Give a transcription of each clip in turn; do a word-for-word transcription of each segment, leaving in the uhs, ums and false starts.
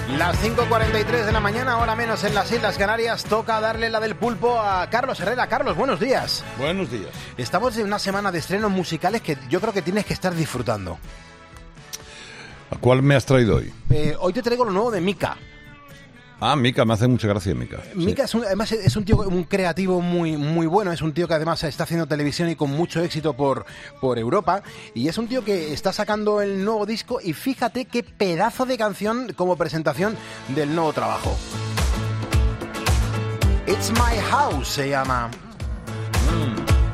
Las cinco cuarenta y tres de la mañana, hora menos en las Islas Canarias, toca darle la del pulpo a Carlos Herrera. Carlos, buenos días. Buenos días. Estamos en una semana de estrenos musicales que yo creo que tienes que estar disfrutando. ¿A cuál me has traído hoy? Eh, hoy te traigo lo nuevo de Mika. Ah, Mika, me hace mucha gracia Mika. Mika sí. es un, además es un tío, un creativo muy muy bueno, es un tío que además está haciendo televisión y con mucho éxito por, por Europa, y es un tío que está sacando el nuevo disco y fíjate qué pedazo de canción como presentación del nuevo trabajo. It's My House se llama. Mm.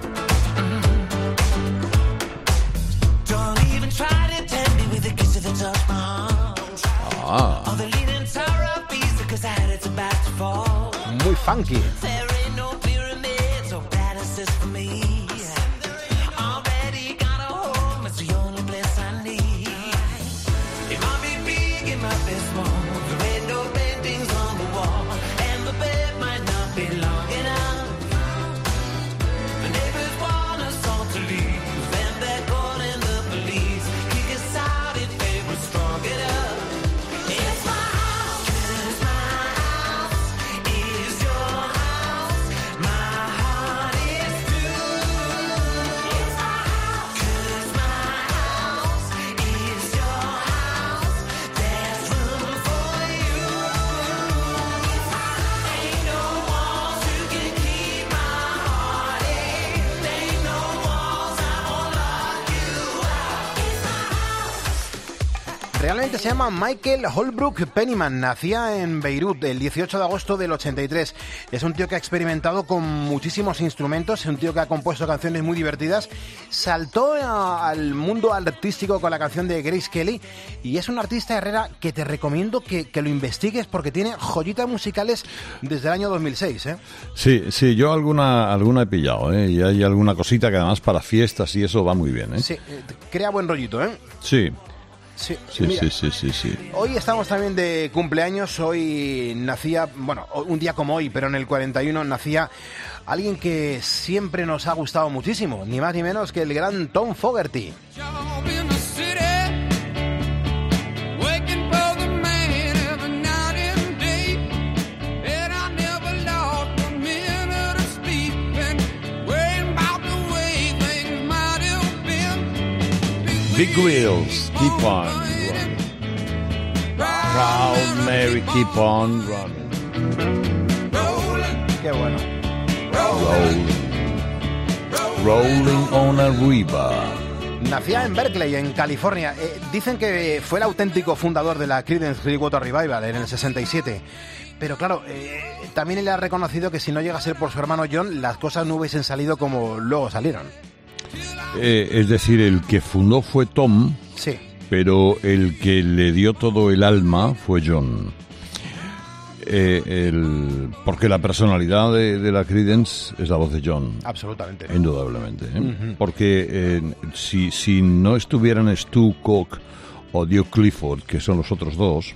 Ah. Muy funky. Realmente se llama Michael Holbrook Pennyman, nacía en Beirut el dieciocho de agosto del ochenta y tres. Es un tío que ha experimentado con muchísimos instrumentos, es un tío que ha compuesto canciones muy divertidas, saltó a, al mundo artístico con la canción de Grace Kelly y es un artista, Herrera, que te recomiendo que, que lo investigues porque tiene joyitas musicales desde el año dos mil seis, ¿eh? Sí, sí, yo alguna alguna he pillado, ¿eh? Y hay alguna cosita que además para fiestas y eso va muy bien, ¿eh? Sí, crea buen rollito, ¿eh? Sí. Sí, sí, mira, sí, sí, sí, sí. Hoy estamos también de cumpleaños. Hoy nacía, bueno, un día como hoy, pero en el cuarenta y uno nacía alguien que siempre nos ha gustado muchísimo, ni más ni menos que el gran Tom Fogerty. Big wheels, keep on running. Proud Mary, keep on running. Qué bueno. Rolling. Rolling on a river. Nacía en Berkeley, en California. Eh, dicen que fue el auténtico fundador de la Creedence Clearwater Revival en el sesenta y siete. Pero claro, eh, también él ha reconocido que si no llega a ser por su hermano John, las cosas no hubiesen salido como luego salieron. Eh, es decir, el que fundó fue Tom, sí, pero el que le dio todo el alma fue John. Eh, el, porque la personalidad de, de la Creedence es la voz de John. Absolutamente. Indudablemente. ¿eh? Uh-huh. Porque eh, si, si no estuvieran Stu Cook o Duke Clifford, que son los otros dos,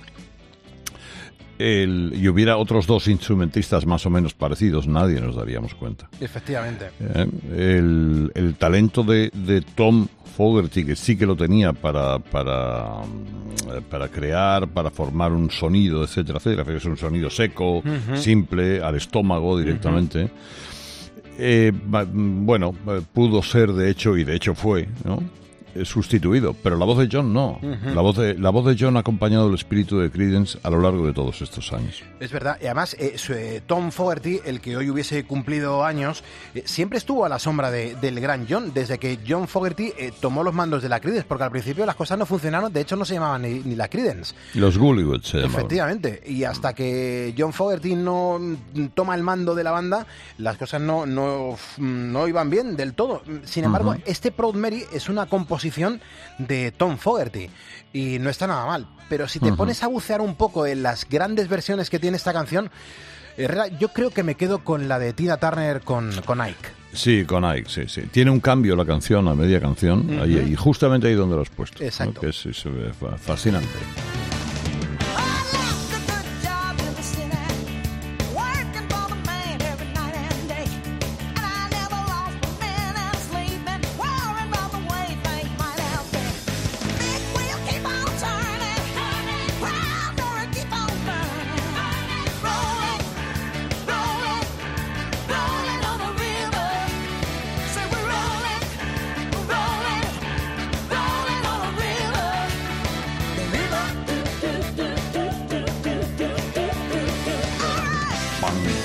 El, y hubiera otros dos instrumentistas más o menos parecidos, nadie nos daríamos cuenta. Efectivamente. Eh, el, el talento de, de Tom Fogerty, que sí que lo tenía para, para, para crear, para formar un sonido, etcétera, etcétera, que es un sonido seco, uh-huh. simple, al estómago directamente. Uh-huh. Eh, bueno, pudo ser de hecho, y de hecho fue, ¿no?, sustituido, pero la voz de John no. Uh-huh. La voz de la voz de John ha acompañado el espíritu de Creedence a lo largo de todos estos años. Es verdad, y además eh, su, eh, Tom Fogerty, el que hoy hubiese cumplido años, eh, siempre estuvo a la sombra de, del gran John, desde que John Fogerty eh, tomó los mandos de la Creedence, porque al principio las cosas no funcionaron, de hecho no se llamaban ni, ni la Creedence. Los Gullywoods se llamaban. Efectivamente, y hasta que John Fogerty no toma el mando de la banda, las cosas no, no, no iban bien del todo. Sin embargo, uh-huh. este Proud Mary es una composición de Tom Fogerty y no está nada mal, pero si te uh-huh. pones a bucear un poco en las grandes versiones que tiene esta canción, Herrera, yo creo que me quedo con la de Tina Turner con, con Ike. Sí, con Ike, sí, sí. Tiene un cambio la canción, a media canción, uh-huh. ahí, y justamente ahí donde lo has puesto. Exacto. ¿no? Que es, es, es fascinante. Keep on turning, proud Mary, keep on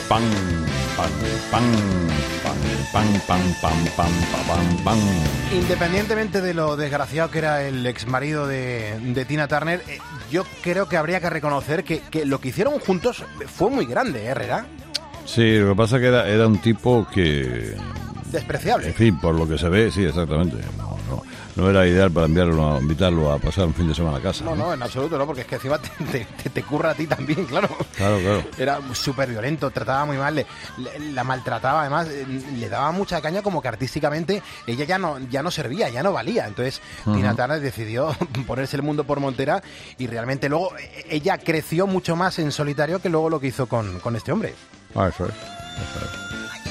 Pam, pam, pam, pam, pam, pam, pam, pam, pam, pam. Independientemente de lo desgraciado que era el exmarido de, de Tina Turner, eh, yo creo que habría que reconocer que, que lo que hicieron juntos fue muy grande, ¿eh, Herrera? Sí, lo que pasa es que era, era un tipo que... despreciable. En fin, por lo que se ve, sí, exactamente. No, no, no era ideal para enviarlo, invitarlo a pasar un fin de semana a casa. No, no, en absoluto, no, porque es que encima te, te, te, te curra a ti también, claro. Claro, claro. Era súper violento, trataba muy mal, le, le, la maltrataba, además, le daba mucha caña, como que artísticamente ella ya no, ya no servía, ya no valía. Entonces, uh-huh. Tina Turner decidió ponerse el mundo por montera y realmente luego ella creció mucho más en solitario que luego lo que hizo con, con este hombre. Ah, eso es. Eso es.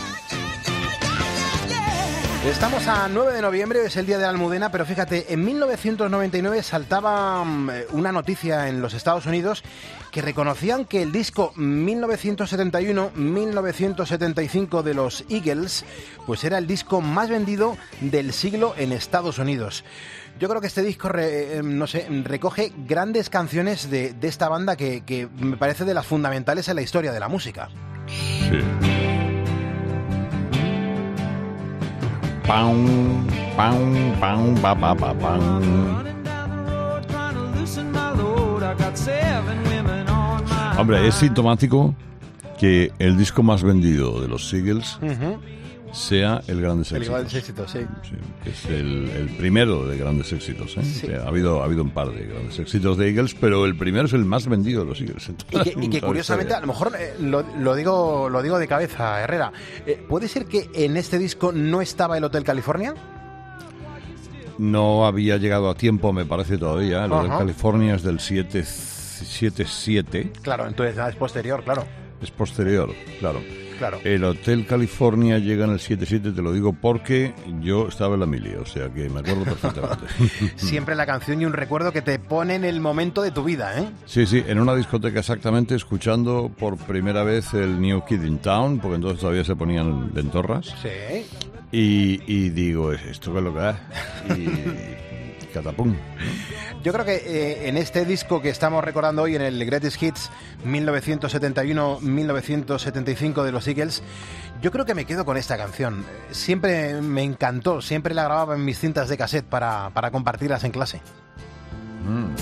Estamos a nueve de noviembre, es el día de la Almudena, pero fíjate, en mil novecientos noventa y nueve saltaba una noticia en los Estados Unidos que reconocían que el disco mil novecientos setenta y uno mil novecientos setenta y cinco de los Eagles pues era el disco más vendido del siglo en Estados Unidos. Yo creo que este disco, re, no sé, recoge grandes canciones de, de esta banda que, que me parece de las fundamentales en la historia de la música. Sí. Pam, pam, pam, pa, pa, pa, pam. Hombre, es sintomático que el disco más vendido de los Eagles uh-huh. sea el Grandes Éxitos. El Grandes Éxitos, sí. sí que es el, el primero de Grandes Éxitos. ¿eh? Sí. Ha, habido, ha habido un par de Grandes Éxitos de Eagles, pero el primero es el más vendido de los Eagles. Y que, y que curiosamente, a lo mejor eh, lo, lo, digo, lo digo de cabeza, Herrera, eh, ¿puede ser que en este disco no estaba el Hotel California? No había llegado a tiempo, me parece todavía. El uh-huh. Hotel California es del siete siete. Claro, entonces es posterior, claro. Es posterior, claro. Claro. El Hotel California llega en el setenta y siete, te lo digo porque yo estaba en la mili, o sea que me acuerdo perfectamente. Siempre la canción y un recuerdo que te pone en el momento de tu vida, ¿eh? Sí, sí, en una discoteca exactamente, escuchando por primera vez el New Kid in Town, porque entonces todavía se ponían lentorras. Sí. Y, y digo, ¿esto qué es lo que es? Y... catapum. Yo creo que eh, en este disco que estamos recordando hoy, en el Greatest Hits mil novecientos setenta y uno mil novecientos setenta y cinco de los Eagles, yo creo que me quedo con esta canción. Siempre me encantó, siempre la grababa en mis cintas de cassette para, para compartirlas en clase. Mm.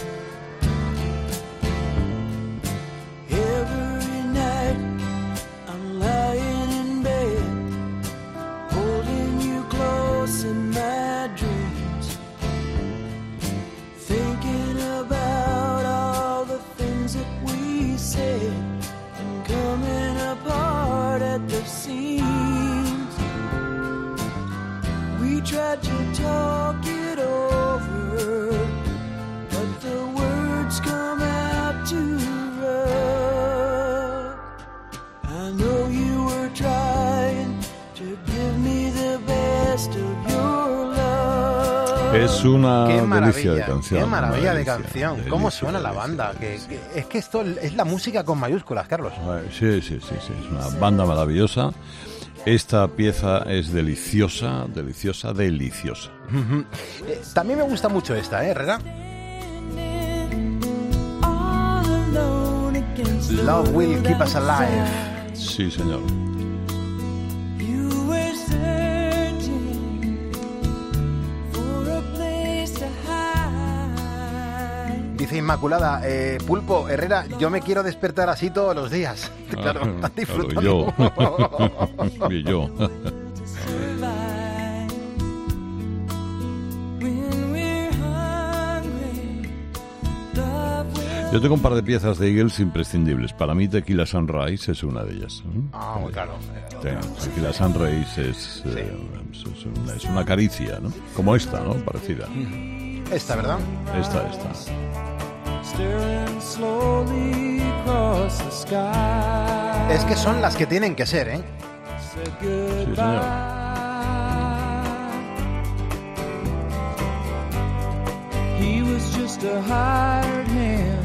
Tried to talk it over, but the words come out too rough. I know you were trying to give me the best of your love. Es una delicia de canción. Qué maravilla delicia, de canción. delicia, ¿Cómo suena delicia, la banda? Delicia. Que, que, es que esto es la música con mayúsculas, Carlos. Sí, sí, sí, sí. Es una banda maravillosa. Esta pieza es deliciosa, deliciosa, deliciosa. Uh-huh. Eh, también me gusta mucho esta, ¿eh, Herrera? Love Will Keep Us Alive. Sí, señor. Dice Inmaculada, eh, Pulpo, Herrera, yo me quiero despertar así todos los días. Claro, ah, estás disfrutando. Claro, yo. Y yo. Yo tengo un par de piezas de Eagles imprescindibles. Para mí Tequila Sunrise es una de ellas. Ah, muy claro. Tequila Sunrise es, sí. eh, es, una, es una caricia, ¿no? Como esta, ¿no? Parecida. Esta, ¿verdad? Esta, esta. Es que son las que tienen que ser, ¿eh? Sí, señor. He was just a hired hand,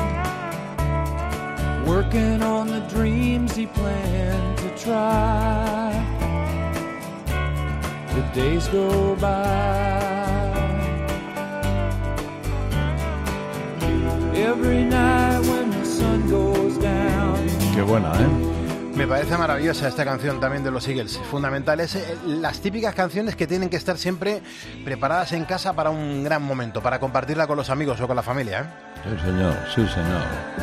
working on the dreams he planned to try. The days go by. Every night when the sun goes down. Qué buena, ¿eh? Me parece maravillosa esta canción también de los Eagles. Fundamentales, eh, las típicas canciones que tienen que estar siempre preparadas en casa para un gran momento, para compartirla con los amigos o con la familia, ¿eh? Sí, señor, sí, señor.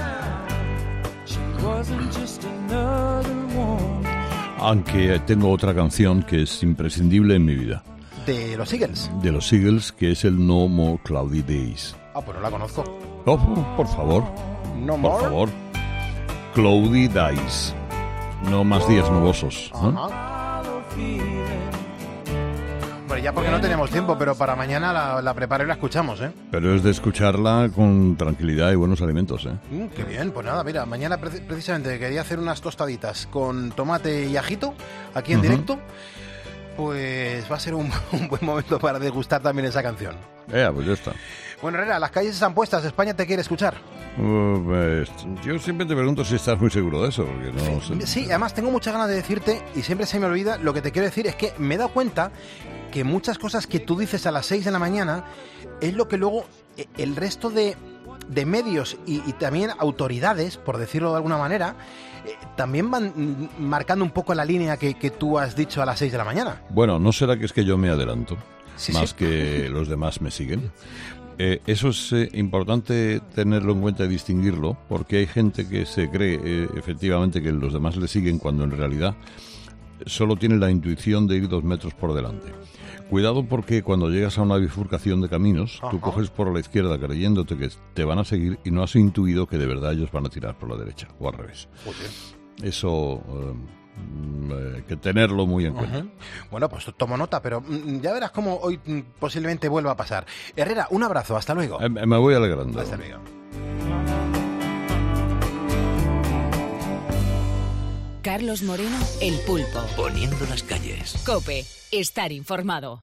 Aunque tengo otra canción que es imprescindible en mi vida. ¿De los Eagles? De los Eagles, que es el No More Cloudy Days. Ah, pues no la conozco. Oh, por favor. No Por more. favor. Cloudy Days. No más días nubosos. ¿No? Ajá. Bueno, ya porque no tenemos tiempo, pero para mañana la, la preparo y la escuchamos, ¿eh? Pero es de escucharla con tranquilidad y buenos alimentos, ¿eh? Mm, qué bien, pues nada, mira, mañana pre- precisamente quería hacer unas tostaditas con tomate y ajito, aquí en Ujú. directo, pues va a ser un, un buen momento para degustar también esa canción. Eh, pues ya está. Bueno, Herrera, las calles están puestas, España te quiere escuchar. Uh, pues, yo siempre te pregunto si estás muy seguro de eso, porque no sé. Sí, además tengo muchas ganas de decirte, y siempre se me olvida, lo que te quiero decir es que me he dado cuenta que muchas cosas que tú dices a las seis de la mañana es lo que luego eh, el resto de, de medios y, y también autoridades, por decirlo de alguna manera, eh, también van mm, marcando un poco la línea que, que tú has dicho a las seis de la mañana. Bueno, ¿no será que es que yo me adelanto? Sí, más sí. que los demás me siguen. Eh, eso es eh, importante tenerlo en cuenta y distinguirlo, porque hay gente que se cree eh, efectivamente que los demás le siguen cuando en realidad solo tiene la intuición de ir dos metros por delante. Cuidado, porque cuando llegas a una bifurcación de caminos, tú Ajá. coges por la izquierda creyéndote que te van a seguir y no has intuido que de verdad ellos van a tirar por la derecha o al revés. Joder. Eso eh, mm, hay que tenerlo muy en cuenta. Ujú. Bueno, pues tomo nota, pero mm, ya verás cómo hoy mm, posiblemente vuelva a pasar. Herrera, un abrazo, hasta luego. Eh, me voy alegrando. Hasta luego. Carlos Moreno, El Pulpo. Poniendo las calles. COPE. Estar informado.